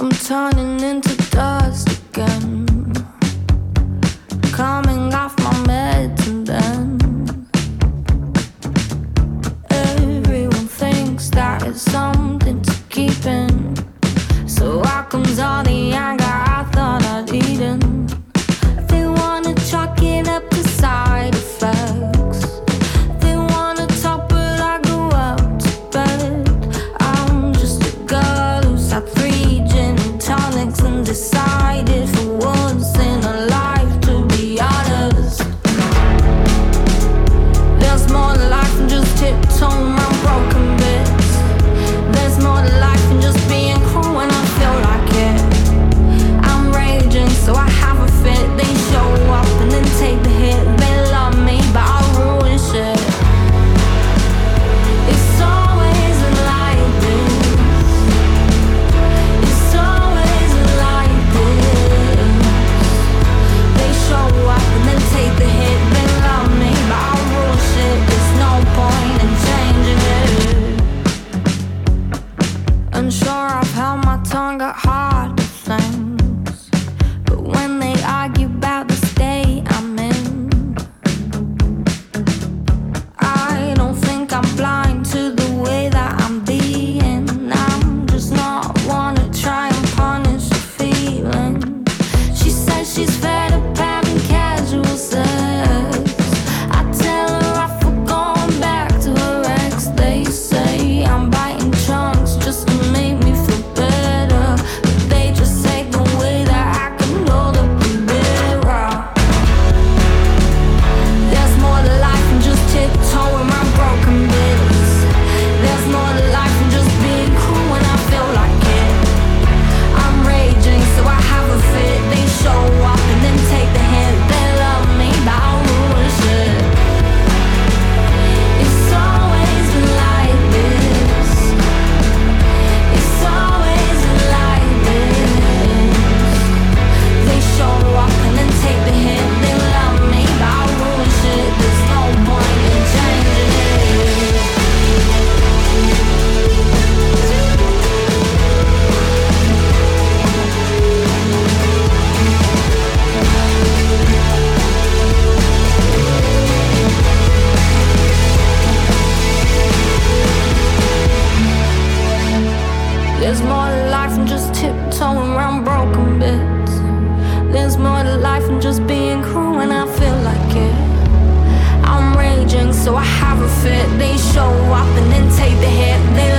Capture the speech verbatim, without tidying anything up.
I'm turning into dust again, coming off my meds, and then everyone thinks that it's something to keep in. So out comes all the anger I thought I'd eaten. They wanna chalk it up to side effects. They wanna talk, but I go out to bed. I'm just a girl who's had three gin and tonics and decided for once in her life to be honest. There's more to life than just tiptoeing around broken bits. There's more to life than just being cool when I feel like it. I'm raging, so I have a fit. They show up and then take the hit. They love me, but I ruin shit. It's always like this. It's always like this. They show up and then take the hit. They love me, but I ruin shit. There's no point in changing it. Unsure of how my tongue got hard to things, but when they argue about the state I'm in, I don't think I'm blind to the way that I'm being. I'm just not one to try and punish the feeling. She says she's fed up having casual sex. I tell her off for going back to her ex. They say I'm biting chunks just to make me feel better, but they just take the way that I can hold up a mirror. There's more to life than just tiptoeing my broken bits. There's more to life than just being cool when I feel like it. I'm raging, so I have a fit. They show up and then take the hint. They love me, but I ruin shit. It's always been like this. It's always been like this. They show up and then take the hit. They love me, but I ruin shit. There's no point in changing it. There's more to life than just tiptoeing around broken bits. There's more to life than just being cool when I feel like it. I'm raging, so I have a fit. They show up and then take the hit. They